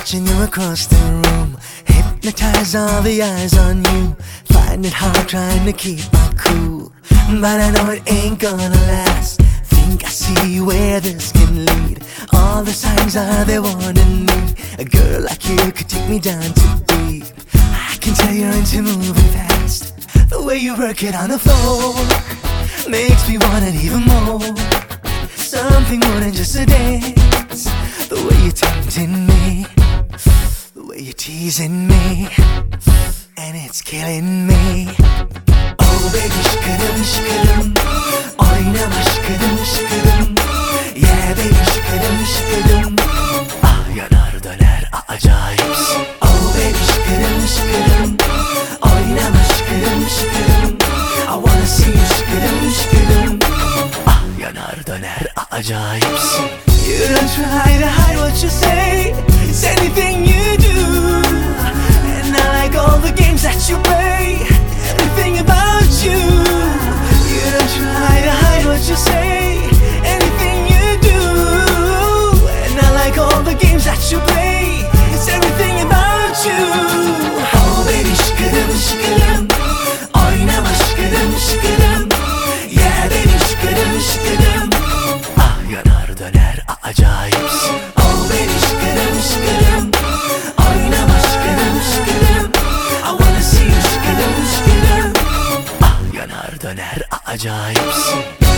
watching you across the room, hypnotize all the eyes on you. Find it hard trying to keep my cool, but I know it ain't gonna last. Think I see where this can lead. All the signs are there warning me. A girl like you could take me down too deep. I can tell you're into moving fast. The way you work it on the floor makes me want it even more. Something more than just a dance. The way you're tempting me, the way you're teasing me, and it's killing me. Oh baby, şıkıdım şıkıdım, oynama şıkıdım şıkıdım. Yeah baby, şıkıdım şıkıdım. Ah yanar döner acayipsin. Oh baby, şıkıdım şıkıdım, oynama şıkıdım şıkıdım. I wanna see you şıkıdım şıkıdım. Ah yanar döner acayipsin. You don't try to hide what you say. It's anything you do, and I like all the games that you play. Everything about you. You don't try to hide what you say. Anything you do, and I like all the games that you play. It's everything about you. Oh baby, şıkıdım şıkıdım, oynama şıkıdım şıkıdım. Yeah baby, şıkıdım şıkıdım. Ah yanar döner acayipsin. Oh baby, şıkıdım şıkıdım, oynama şıkıdım şıkıdım. I wanna see you şıkıdım şıkıdım. Ah yanar döner acayipsin.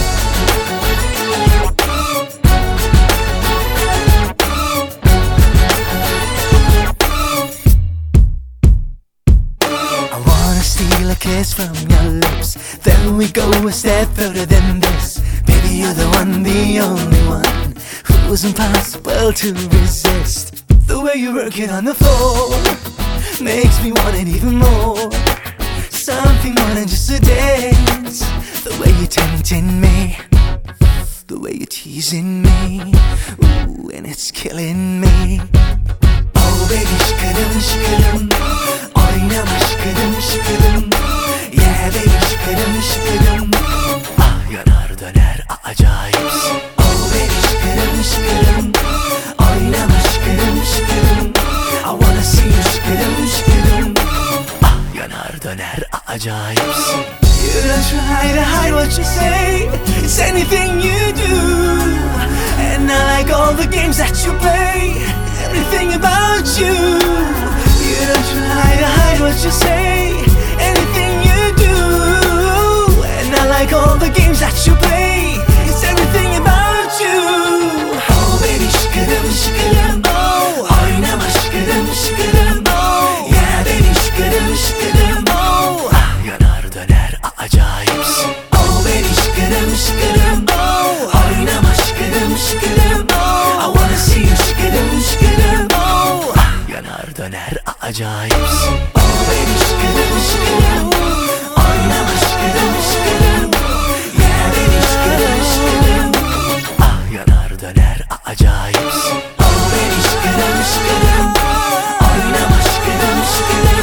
I wanna steal a kiss from your lips, then we go a step further than this. Baby, you're the one, the only one, who's impossible to resist. The way you work it on the floor makes me want it even more. Something more than just a dance. The way you're tempting me, the way you're teasing me, ooh, and it's killing me. Oh baby, şıkıdım şıkıdım, oynama şıkıdım şıkıdım. Yeah baby, şıkıdım şıkıdım. Ah yanar döner acayipsin. Oh baby, şıkıdım şıkıdım, oynama şıkıdım şıkıdım. I wanna see you şıkıdım şıkıdım. Ah yanar döner acayipsin. You don't try to hide what you say. It's anything you do, and I like all the games that you play. Everything about you. You don't try to hide what you say. Anything you do, and I like all the games that you play. It's everything about you. Oh baby, şıkıdım şıkıdım, oh, oynama şıkıdım şıkıdım, oh, yeah baby, şıkıdım şıkıdım, oh, ah yanar döner acayipsin. Oh baby, şıkıdım şıkıdım, oh, oynama şıkıdım şıkıdım, oh, I wanna see you şıkıdım şıkıdım, oh, ah yanar döner acayipsin. Oh baby, şıkıdım şıkıdım, oynama şıkıdım şıkıdım, yeah baby, şıkıdım şıkıdım, ah yanar döner acayipsin. Oh baby, şıkıdım şıkıdım, oynama şıkıdım şıkıdım.